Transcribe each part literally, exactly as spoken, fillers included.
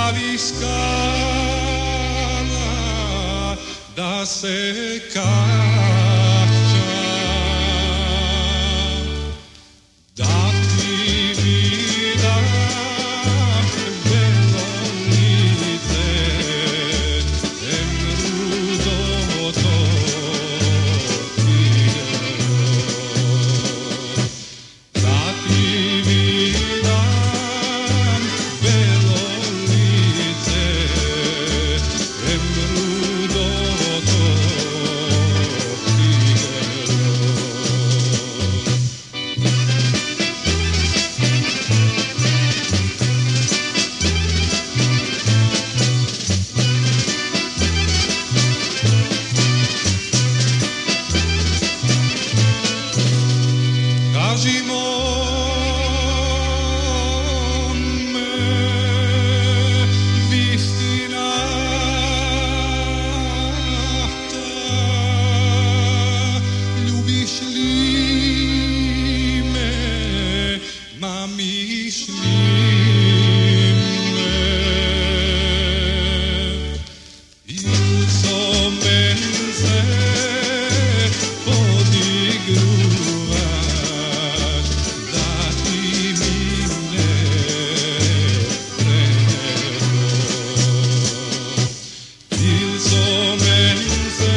pravi skala da se kašća, da ti vidam belo lice, em rudo to tijelo, da ti vidam belo lice, em rudo to tijelo. Kaži mome vistina ta, ljubiš li me, mamiš li me? Il so menze podigruvaš, da ti mi ne prenedo. Il so menze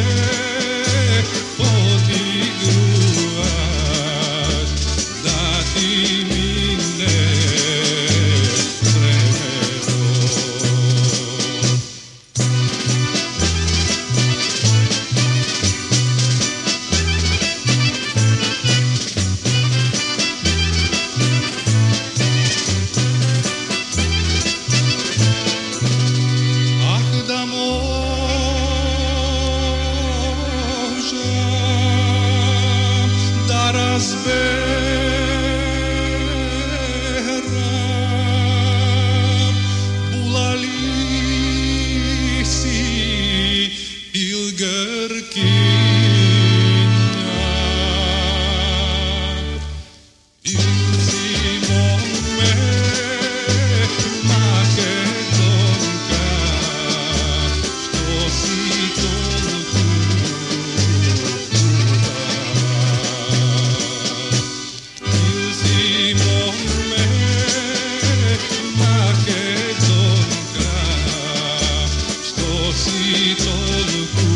podigruvaš, da ti mi ne prenedo. Ah, da možem da razberam bulali si il grkinja, il si mome makedonka, što si tolku il si mome makedonka, što si tolku